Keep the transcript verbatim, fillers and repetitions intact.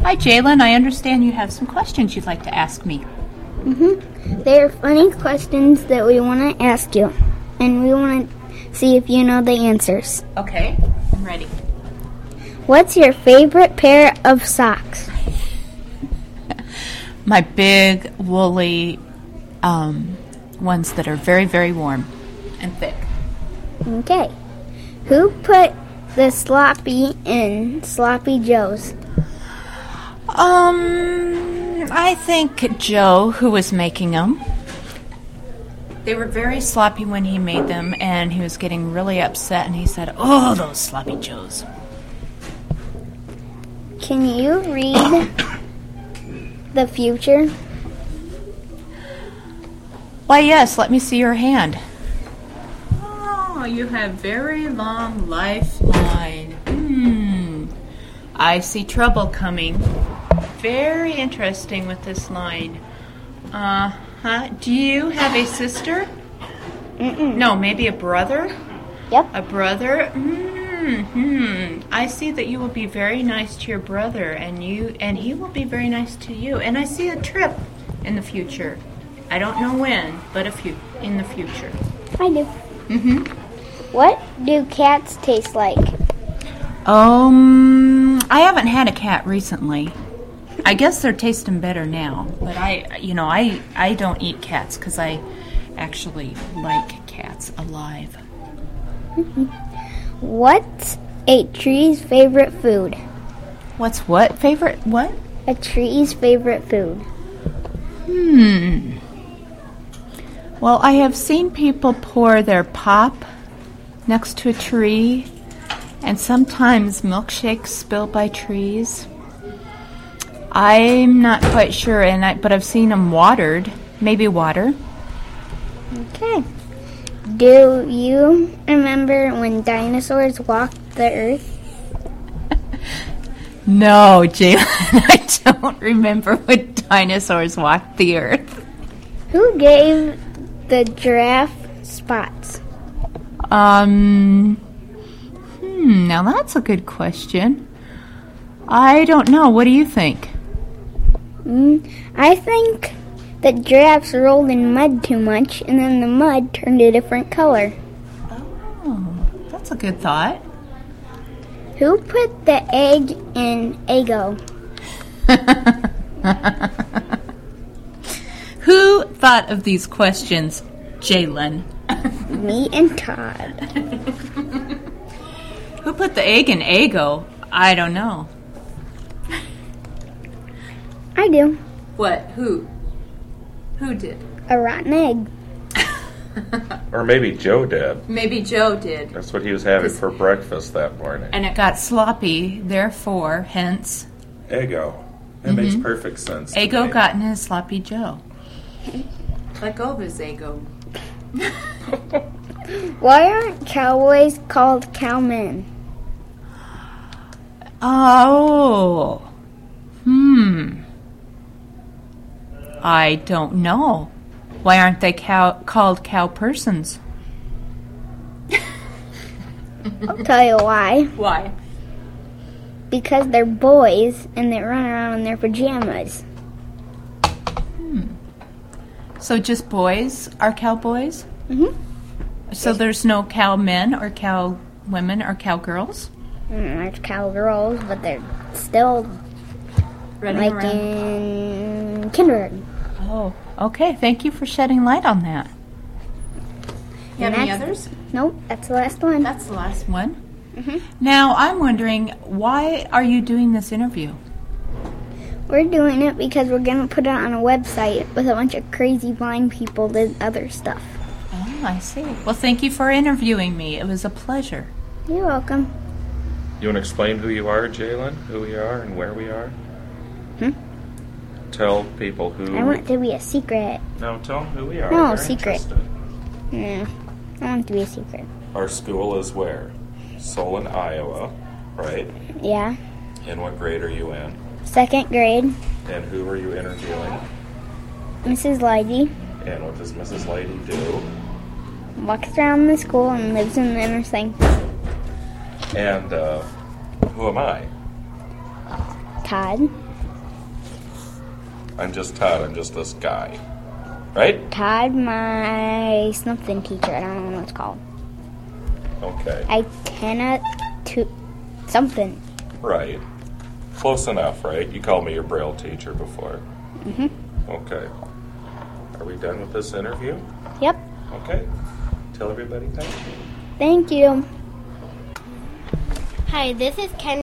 Hi, Jalen. I understand you have some questions you'd like to ask me. Mm-hmm. They are funny questions that we want to ask you, and we want to see if you know the answers. Okay, I'm ready. What's your favorite pair of socks? My big, woolly um, ones that are very, very warm and thick. Okay. Who put the sloppy in Sloppy Joe's? Um, I think Joe, who was making them. They were very sloppy when he made them, and he was getting really upset, and he said, "Oh, those sloppy Joes." Can you read the future? Why, yes. Let me see your hand. Oh, you have very long lifeline. Hmm. I see trouble coming. Very interesting with this line. Uh-huh. Do you have a sister? Mm-mm. No, maybe a brother? Yep. A brother? Hmm. I see that you will be very nice to your brother, and you and he will be very nice to you. And I see a trip in the future. I don't know when, but a few in the future. I do. Mm-hmm. What do cats taste like? Um, I haven't had a cat recently. I guess they're tasting better now, but I, you know, I, I don't eat cats because I actually like cats alive. Mm-hmm. What's a tree's favorite food? What's what favorite? What? A tree's favorite food. Hmm. Well, I have seen people pour their pop next to a tree, and sometimes milkshakes spilled by trees. I'm not quite sure, and I, but I've seen them watered. Maybe water. Okay. Do you remember when dinosaurs walked the earth? No, Jalen, I don't remember when dinosaurs walked the earth. Who gave the giraffe spots? Um, hmm, now that's a good question. I don't know. What do you think? Mm, I think that giraffes rolled in mud too much, and then the mud turned a different color. Oh, that's a good thought. Who put the egg in Eggo? Who thought of these questions, Jalen? Me and Todd. Who put the egg in Eggo? I don't know. I do. What? Who? Who did? A rotten egg. Or maybe Joe did. Maybe Joe did. That's what he was having for breakfast that morning. And it got sloppy, therefore, hence... Eggo. That mm-hmm. makes perfect sense. Eggo got in his sloppy Joe. Let go of his Eggo. Why aren't cowboys called cowmen? Oh. Hmm. I don't know. Why aren't they cow- called cow persons? I'll tell you why. Why? Because they're boys and they run around in their pajamas. Hmm. So just boys are cowboys? Mm-hmm. So there's no cow men or cow women or cowgirls? Mm, there's cowgirls, but they're still Running like around. in kindergarten. Oh, okay. Thank you for shedding light on that. You have And any that's- others? Nope, that's the last one. That's the last one. Mm-hmm. Now, I'm wondering, why are you doing this interview? We're doing it because we're going to put it on a website with a bunch of crazy blind people that other stuff. Oh, I see. Well, thank you for interviewing me. It was a pleasure. You're welcome. You want to explain who you are, Jalen? Who we are and where we are? Hmm? Tell people who... I want it to be a secret. No, tell them who we are. No, They're secret. interested. No, I want it to be a secret. Our school is where? Solon, Iowa, right? Yeah. And what grade are you in? Second grade. And who are you interviewing? Missus Lighty And what does Missus Lady do? walks around the school and lives in the inner sanctum. And uh, who am I? Todd. I'm just Todd. I'm just this guy. Right? Todd, my something teacher. I don't know what it's called. Okay. I cannot to something. Right. Close enough, right? You called me your Braille teacher before. Mhm. Okay. Are we done with this interview? Yep. Okay. Tell everybody thank you. Thank you. Hi, this is Ken.